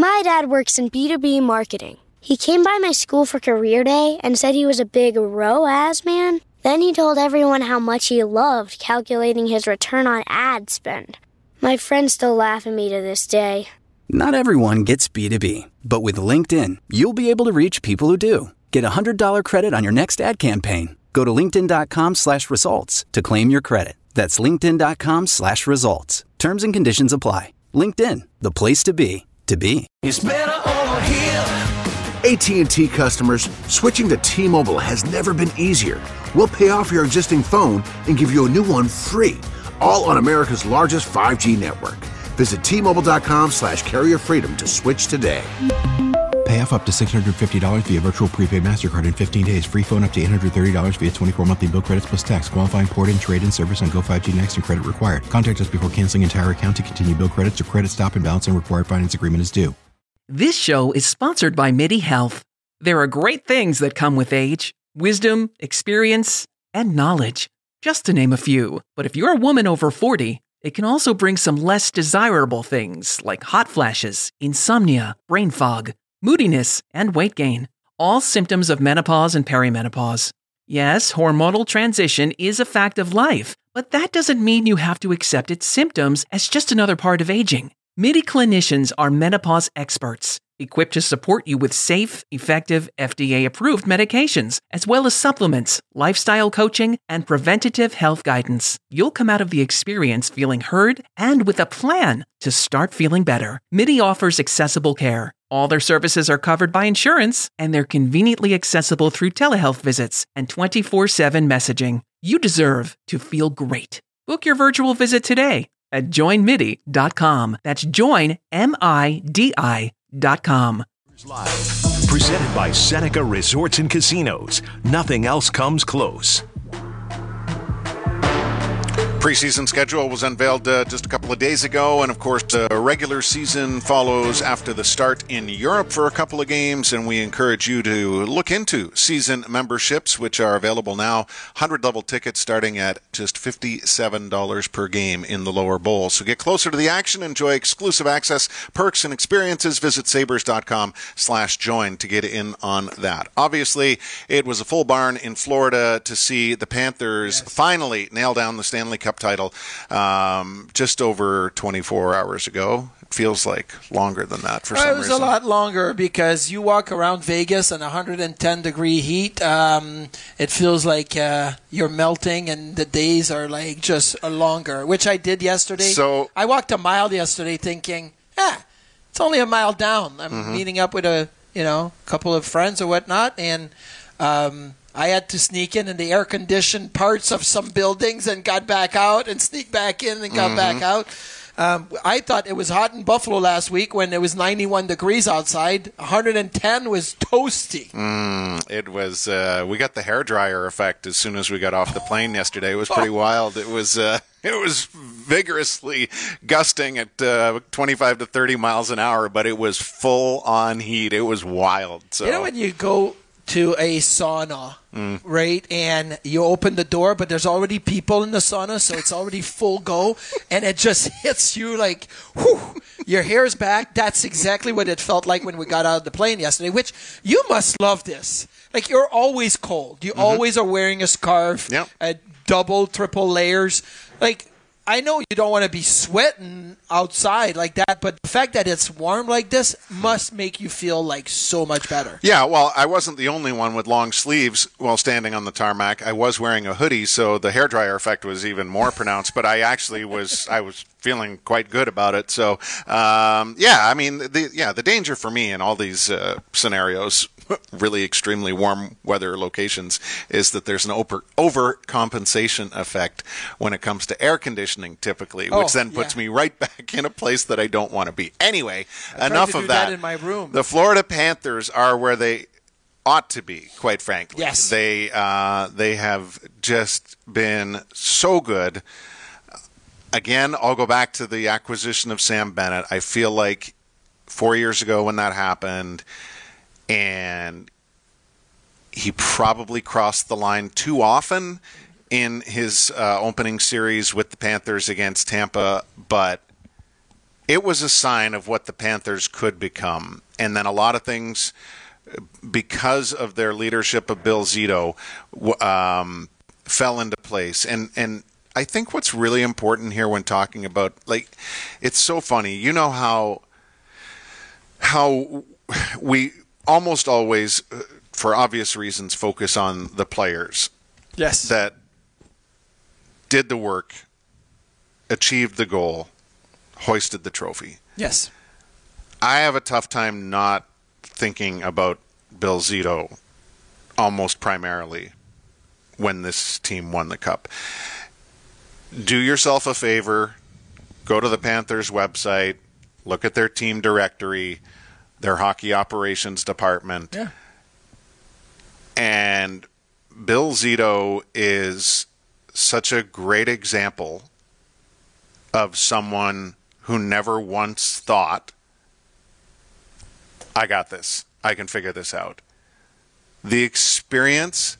My dad works in B2B marketing. He came by my school for career day and said he was a big ROAS man. Then he told everyone how much he loved calculating his return on ad spend. My friends still laugh at me to this day. Not everyone gets B2B, but with LinkedIn, you'll be able to reach people who do. Get a $100 credit on your next ad campaign. Go to linkedin.com/results to claim your credit. That's linkedin.com/results. Terms and conditions apply. LinkedIn, the place to be, to be. It's better over here. AT&T customers, switching to T-Mobile has never been easier. We'll pay off your existing phone and give you a new one free, all on America's largest 5G network. Visit T-Mobile.com/carrier freedom to switch today. Pay off up to $650 via virtual prepaid MasterCard in 15 days. Free phone up to $830 via 24 monthly bill credits plus tax. Qualifying port-in, trade-in service on Go 5G Next and credit required. Contact us before canceling entire account to continue bill credits or credit stop and balance and required finance agreement is due. This show is sponsored by MIDI Health. There are great things that come with age. Wisdom, experience, and knowledge. Just to name a few. But if you're a woman over 40, it can also bring some less desirable things like hot flashes, insomnia, brain fog, moodiness, and weight gain. All symptoms of menopause and perimenopause. Yes, hormonal transition is a fact of life, but that doesn't mean you have to accept its symptoms as just another part of aging. MIDI clinicians are menopause experts, equipped to support you with safe, effective, FDA-approved medications, as well as supplements, lifestyle coaching, and preventative health guidance. You'll come out of the experience feeling heard and with a plan to start feeling better. MIDI offers accessible care. All their services are covered by insurance, and they're conveniently accessible through telehealth visits and 24/7 messaging. You deserve to feel great. Book your virtual visit today at joinmidi.com. That's joinmidi.com. Presented by Seneca Resorts and Casinos. Nothing else comes close. Preseason schedule was unveiled just a couple of days ago, and of course regular season follows after the start in Europe for a couple of games, and we encourage you to look into season memberships, which are available now. 100-level tickets starting at just $57 per game in the lower bowl. So get closer to the action, enjoy exclusive access, perks, and experiences. Visit sabres.com/join to get in on that. Obviously, it was a full barn in Florida to see the Panthers finally nail down the Stanley Cup title just over 24 hours ago. It feels like longer than that for some reason. It was a lot longer because you walk around Vegas in 110-degree heat. It feels like you're melting, and the days are like just longer, which I did yesterday. So I walked a mile yesterday thinking, it's only a mile down. I'm meeting up with a couple of friends or whatnot, and I had to sneak in the air-conditioned parts of some buildings and got back out and sneak back in and got back out. I thought it was hot in Buffalo last week when it was 91 degrees outside. 110 was toasty. It was. We got the hairdryer effect as soon as we got off the plane yesterday. It was pretty wild. It was vigorously gusting at 25 to 30 miles an hour, but it was full-on heat. It was wild. So. You know when you go to a sauna, right? And you open the door, but there's already people in the sauna, so it's already full go, and it just hits you like, whew, your hair's back. That's exactly what it felt like when we got out of the plane yesterday, which you must love this. Like, you're always cold. You always are wearing a scarf, double, triple layers. Like, I know you don't want to be sweating outside like that, but the fact that it's warm like this must make you feel like so much better. Yeah, well, I wasn't the only one with long sleeves while standing on the tarmac. I was wearing a hoodie, so the hairdryer effect was even more pronounced, but I actually was feeling quite good about it. So, the danger for me in all these scenarios, really extremely warm weather locations, is that there's an overcompensation effect when it comes to air conditioning typically, which then puts me right back in a place that I don't want to be. Anyway, enough of that. In my room. The Florida Panthers are where they ought to be, quite frankly. Yes. They have just been so good. Again, I'll go back to the acquisition of Sam Bennett. I feel like 4 years ago when that happened, and he probably crossed the line too often in his opening series with the Panthers against Tampa, but it was a sign of what the Panthers could become. And then a lot of things, because of their leadership of Bill Zito, fell into place. And I think what's really important here when talking about, like, it's so funny. You know how we almost always, for obvious reasons, focus on the players. Yes. That did the work, achieved the goal, hoisted the trophy. Yes. I have a tough time not thinking about Bill Zito almost primarily when this team won the Cup. Do yourself a favor, go to the Panthers website, look at their team directory, their hockey operations department. Yeah. And Bill Zito is such a great example of someone who never once thought, I got this. I can figure this out. The experience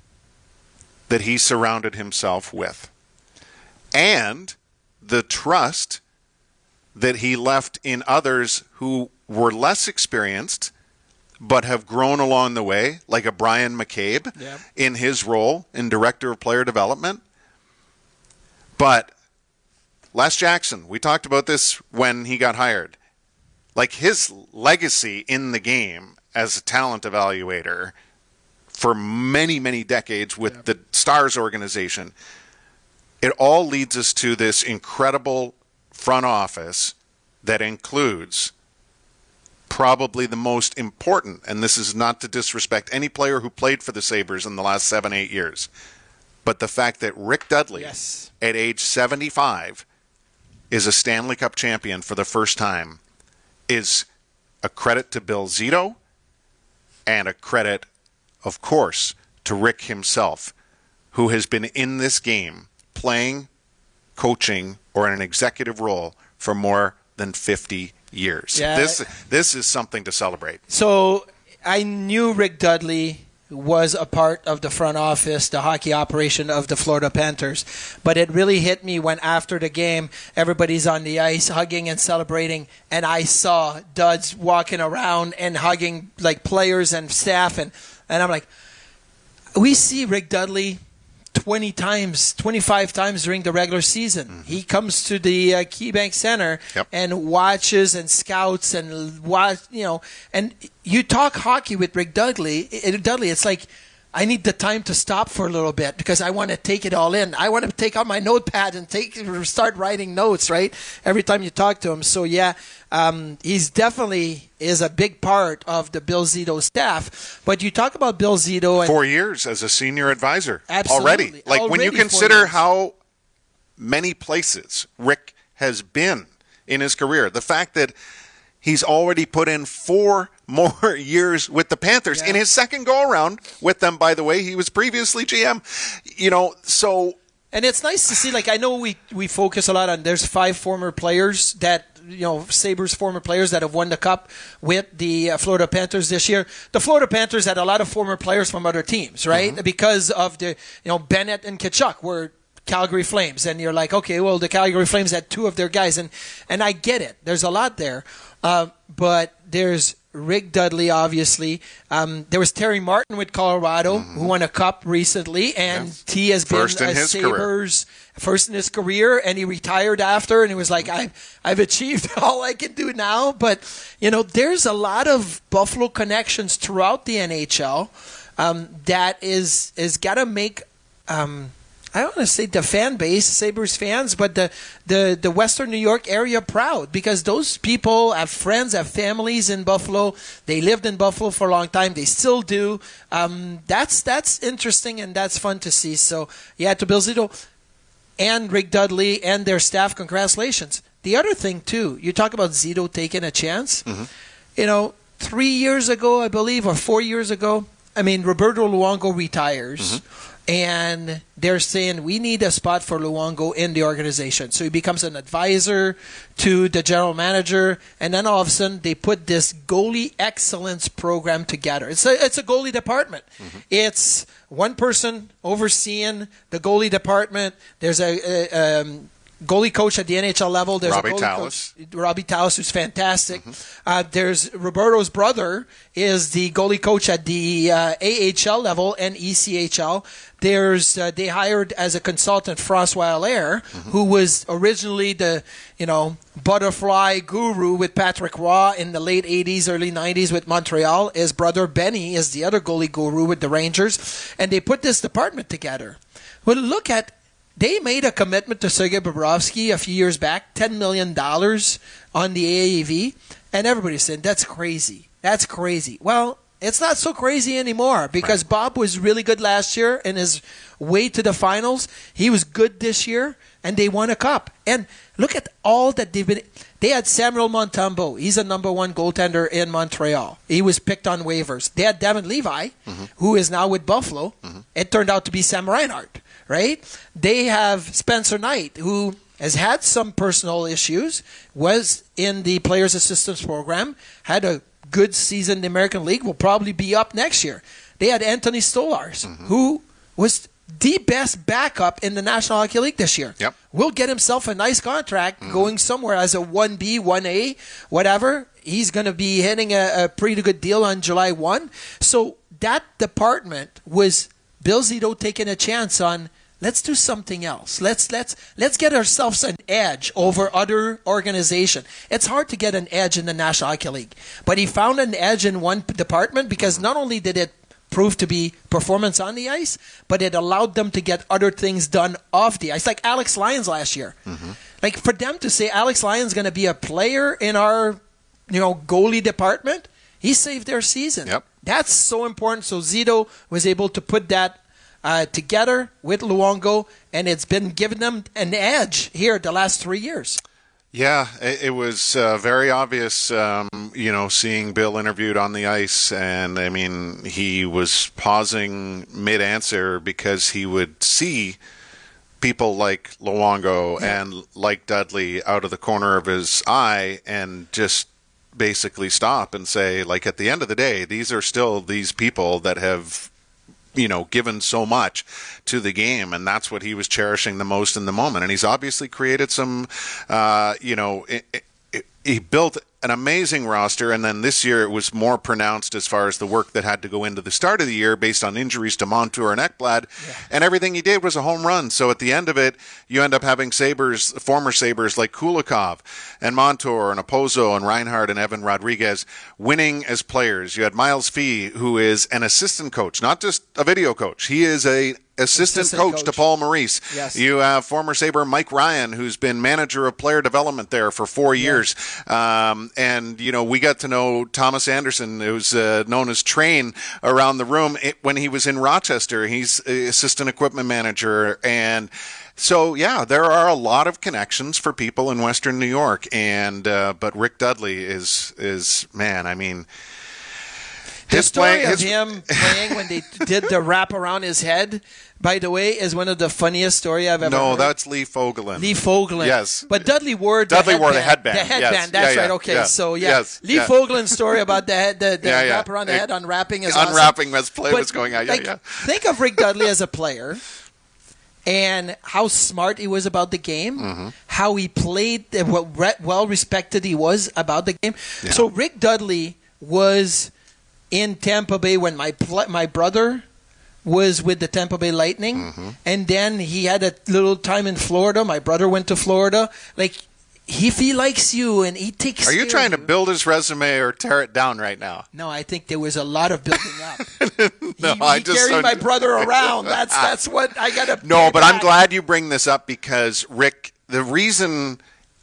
that he surrounded himself with, and the trust that he left in others who were less experienced but have grown along the way, like a Brian McCabe in his role in Director of Player Development. But Les Jackson, we talked about this when he got hired. Like, his legacy in the game as a talent evaluator for many, many decades with the Stars organization, it all leads us to this incredible front office that includes probably the most important, and this is not to disrespect any player who played for the Sabres in the last 7-8 years, but the fact that Rick Dudley, at age 75, is a Stanley Cup champion for the first time is a credit to Bill Zito and a credit, of course, to Rick himself, who has been in this game playing, coaching, or in an executive role for more than 50 years. Yeah. This is something to celebrate. So I knew Rick Dudley was a part of the front office, the hockey operation of the Florida Panthers. But it really hit me when after the game, everybody's on the ice hugging and celebrating, and I saw Duds walking around and hugging like players and staff, and I'm like, we see Rick Dudley 20 times, 25 times during the regular season. Mm-hmm. He comes to the KeyBank Center and watches and scouts and and you talk hockey with Rick Dudley. It's like, I need the time to stop for a little bit because I want to take it all in. I want to take out my notepad and start writing notes, right? Every time you talk to him. So he's definitely is a big part of the Bill Zito staff. But you talk about Bill Zito. 4 years as a senior advisor. Absolutely. Already. When you consider how many places Rick has been in his career, the fact that he's already put in 4 more years with the Panthers in his second go-around with them, by the way. He was previously GM. So... And it's nice to see, I know we focus a lot on, there's 5 former players that, Sabres former players that have won the Cup with the Florida Panthers this year. The Florida Panthers had a lot of former players from other teams, right? Mm-hmm. Because of the, Bennett and Tkachuk were Calgary Flames. And you're like, okay, well, the Calgary Flames had 2 of their guys. And I get it. There's a lot there. But there's Rick Dudley, obviously. There was Terry Martin with Colorado, who won a Cup recently, and he has been a Sabres first in his career, and he retired after, and he was like, I've achieved all I can do now. But, there's a lot of Buffalo connections throughout the NHL that is got to make I don't want to say the fan base, Sabres fans, but the Western New York area proud, because those people have friends, have families in Buffalo. They lived in Buffalo for a long time. They still do. That's interesting, and that's fun to see. So, to Bill Zito and Rick Dudley and their staff, congratulations. The other thing, too, you talk about Zito taking a chance. Mm-hmm. 3 years ago, I believe, or 4 years ago, Roberto Luongo retires. Mm-hmm. And they're saying, we need a spot for Luongo in the organization. So he becomes an advisor to the general manager. And then all of a sudden, they put this goalie excellence program together. It's a goalie department. Mm-hmm. It's one person overseeing the goalie department. There's a goalie coach at the NHL level. There's Robbie a goalie Tallis. coach, Robbie Tallis, who's fantastic. There's Roberto's brother is the goalie coach at the AHL level and ECHL. There's they hired as a consultant François Allaire, who was originally the butterfly guru with Patrick Roy in the late 80s, early 90s with Montreal. His brother Benny is the other goalie guru with the Rangers, and they put this department together. Well, look at. They made a commitment to Sergei Bobrovsky a few years back, $10 million on the AAV, and everybody said, that's crazy. That's crazy. Well, it's not so crazy anymore because Bob was really good last year in his way to the finals. He was good this year, and they won a cup. And look at all that they've been... They had Samuel Montembeault. He's a number one goaltender in Montreal. He was picked on waivers. They had Devin Levi, who is now with Buffalo. It turned out to be Sam Reinhart. Right? They have Spencer Knight, who has had some personal issues, was in the Players Assistance Program, had a good season in the American League, will probably be up next year. They had Anthony Stolarz, who was the best backup in the National Hockey League this year. Yep. Will get himself a nice contract going somewhere as a 1B, 1A, whatever. He's going to be hitting a pretty good deal on July 1. So that department was Bill Zito taking a chance on, let's do something else. Let's get ourselves an edge over other organization. It's hard to get an edge in the National Hockey League, but he found an edge in one department because not only did it prove to be performance on the ice, but it allowed them to get other things done off the ice, like Alex Lyons last year. Like for them to say Alex Lyons going to be a player in our goalie department, he saved their season. Yep. That's so important. So Zito was able to put that together with Luongo, and it's been giving them an edge here the last 3 years. Yeah, it was very obvious, seeing Bill interviewed on the ice, and I mean, he was pausing mid-answer because he would see people like Luongo and like Dudley out of the corner of his eye and just basically stop and say, like, at the end of the day, these are still these people that have given so much to the game, and that's what he was cherishing the most in the moment. And he's obviously created some, he built an amazing roster, and then this year it was more pronounced as far as the work that had to go into the start of the year based on injuries to Montour and Ekblad, and everything he did was a home run. So at the end of it, you end up having former Sabres like Kulikov and Montour and Opozo and Reinhart and Evan Rodriguez winning as players. You had Miles Fee, who is an assistant coach, not just a video coach. He is a assistant coach to Paul Maurice. Yes. You have former Sabre Mike Ryan, who's been manager of player development there for 4 years. And, we got to know Thomas Anderson, who's known as Train around the room when he was in Rochester. He's assistant equipment manager. And so, yeah, there are a lot of connections for people in Western New York. And but Rick Dudley is man, I mean... The story of him playing when they did the wrap around his head, by the way, is one of the funniest stories I've ever heard. No, that's Lee Fogelin. Lee Fogelin. Yes. But Dudley wore the headband. The headband, yes. that's yeah, right. Okay, yeah. so Yes. Lee Fogelin's story about the wrap around the head, unwrapping is unwrapping awesome. as play was going on. Think of Rick Dudley as a player and how smart he was about the game, how he played, what well respected he was about the game. Yeah. So Rick Dudley was in Tampa Bay when my brother was with the Tampa Bay Lightning, and then he had a little time in Florida. My brother went to Florida. Like, if he likes you and he takes Are you trying to build his resume or tear it down right now? No, I think there was a lot of building up. I just carried my brother around. That's what I got to... No, but I'm glad you bring this up because, Rick, the reason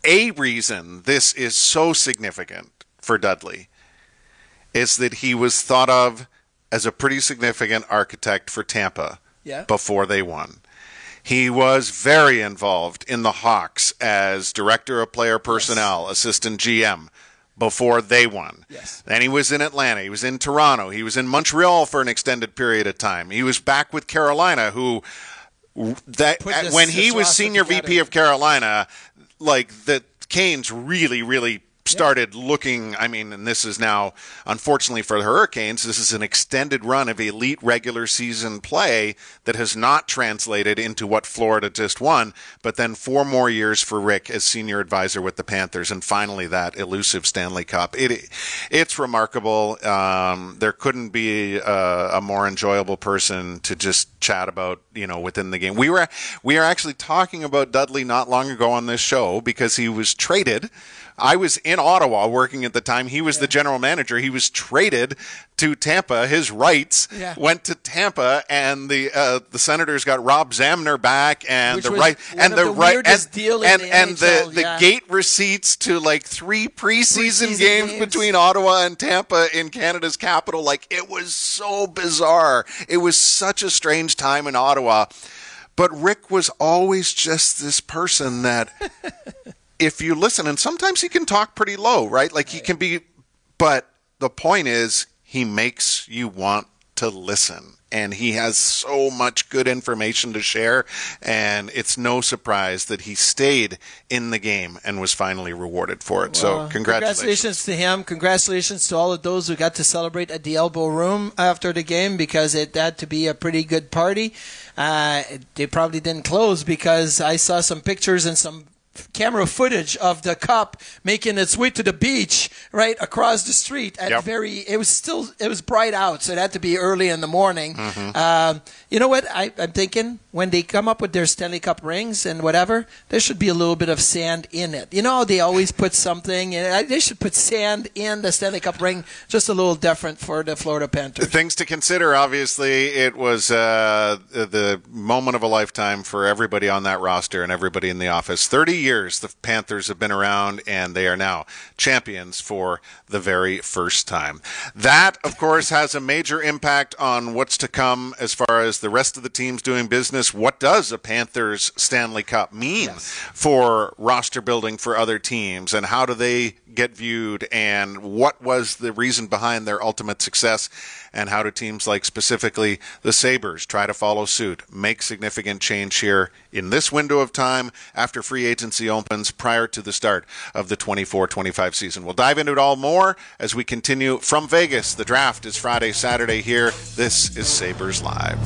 this is so significant for Dudley is that he was thought of as a pretty significant architect for Tampa before they won. He was very involved in the Hawks as director of player personnel, assistant GM, before they won. Yes. Then he was in Atlanta. He was in Toronto. He was in Montreal for an extended period of time. He was back with Carolina, when he was senior VP of Carolina, like the Canes really, really started looking, and this is now, unfortunately for the Hurricanes, this is an extended run of elite regular season play that has not translated into what Florida just won, but then 4 more years for Rick as senior advisor with the Panthers, and finally that elusive Stanley Cup. It's remarkable. There couldn't be a more enjoyable person to just chat about, within the game. We are actually talking about Dudley not long ago on this show because he was traded. I was in Ottawa working at the time. He was the general manager. He was traded to Tampa. His rights went to Tampa, and the Senators got Rob Zamner back, and the gate receipts to like 3 preseason games between Ottawa and Tampa in Canada's capital. Like, it was so bizarre. It was such a strange time in Ottawa. But Rick was always just this person that if you listen, and sometimes he can talk pretty low, right? Like he can be, but the point is he makes you want to listen. And he has so much good information to share, and it's no surprise that he stayed in the game and was finally rewarded for it. So congratulations to him. Congratulations to all of those who got to celebrate at the Elbow Room after the game, because it had to be a pretty good party. They probably didn't close because I saw some pictures and some camera footage of the cup making its way to the beach right across the street at it was bright out, so it had to be early in the morning. You know what I'm thinking, when they come up with their Stanley Cup rings and whatever, there should be a little bit of sand in it. They always put something in. They should put sand in the Stanley Cup ring, just a little different for the Florida Panthers. Things to consider. Obviously it was the moment of a lifetime for everybody on that roster and everybody in the office. 30 years the Panthers have been around, and they are now champions for the very first time. That, of course, has a major impact on what's to come as far as the rest of the teams doing business. What does a Panthers Stanley Cup mean for roster building for other teams, and how do they get viewed, and what was the reason behind their ultimate success, and how do teams like specifically the Sabres try to follow suit, make significant change here in this window of time after free agency opens prior to the start of the 24-25 season. We'll dive into it all more as we continue from Vegas. The draft is Friday, Saturday here. This is Sabres Live.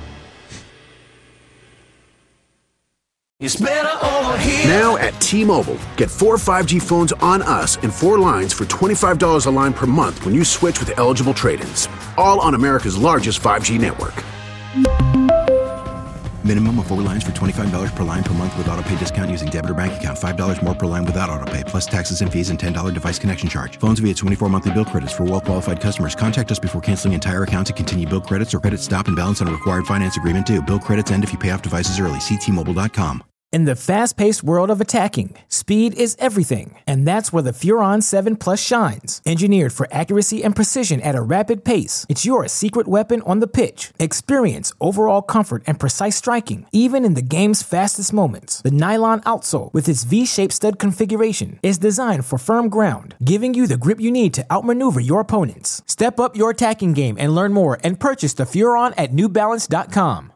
It's better over here. Now at T-Mobile, get 4 5G phones on us and 4 lines for $25 a line per month when you switch with eligible trade-ins. All on America's largest 5G network. Minimum of 4 lines for $25 per line per month with autopay discount using debit or bank account. $5 more per line without autopay, plus taxes and fees and $10 device connection charge. Phones via 24 monthly bill credits for well-qualified customers. Contact us before canceling entire account to continue bill credits or credit stop and balance on a required finance agreement due. Bill credits end if you pay off devices early. See T-Mobile.com. In the fast-paced world of attacking, speed is everything, and that's where the Furon 7 Plus shines. Engineered for accuracy and precision at a rapid pace, it's your secret weapon on the pitch. Experience overall comfort and precise striking, even in the game's fastest moments. The nylon outsole, with its V-shaped stud configuration, is designed for firm ground, giving you the grip you need to outmaneuver your opponents. Step up your attacking game and learn more, and purchase the Furon at NewBalance.com.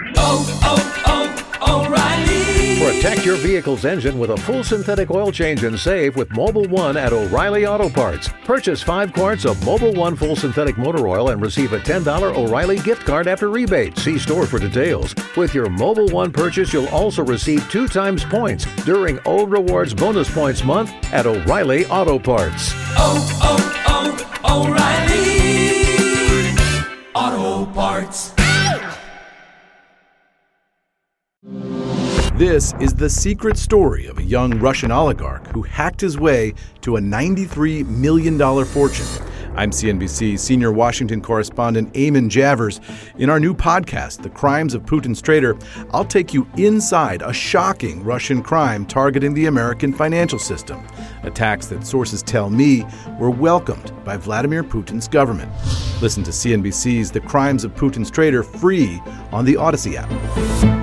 O'Reilly. Protect your vehicle's engine with a full synthetic oil change and save with Mobil 1 at O'Reilly Auto Parts. Purchase 5 quarts of Mobil 1 full synthetic motor oil and receive a $10 O'Reilly gift card after rebate. See store for details. With your Mobil 1 purchase, you'll also receive 2 times points during O Rewards Bonus Points Month at O'Reilly Auto Parts. O'Reilly Auto Parts. This is the secret story of a young Russian oligarch who hacked his way to a $93 million fortune. I'm CNBC's senior Washington correspondent Eamon Javers. In our new podcast, The Crimes of Putin's Traitor, I'll take you inside a shocking Russian crime targeting the American financial system. Attacks that sources tell me were welcomed by Vladimir Putin's government. Listen to CNBC's The Crimes of Putin's Traitor free on the Odyssey app.